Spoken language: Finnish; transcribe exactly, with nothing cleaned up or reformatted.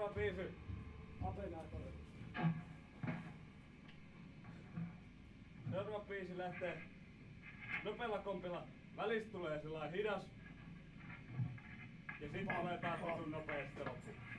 Seuraava biisi. Apenaattori. Seuraava biisi lähtee nopealla kompilla. Välistä tulee sellainen hidas. Ja sitten tulee taas vitun nopeasti loppu.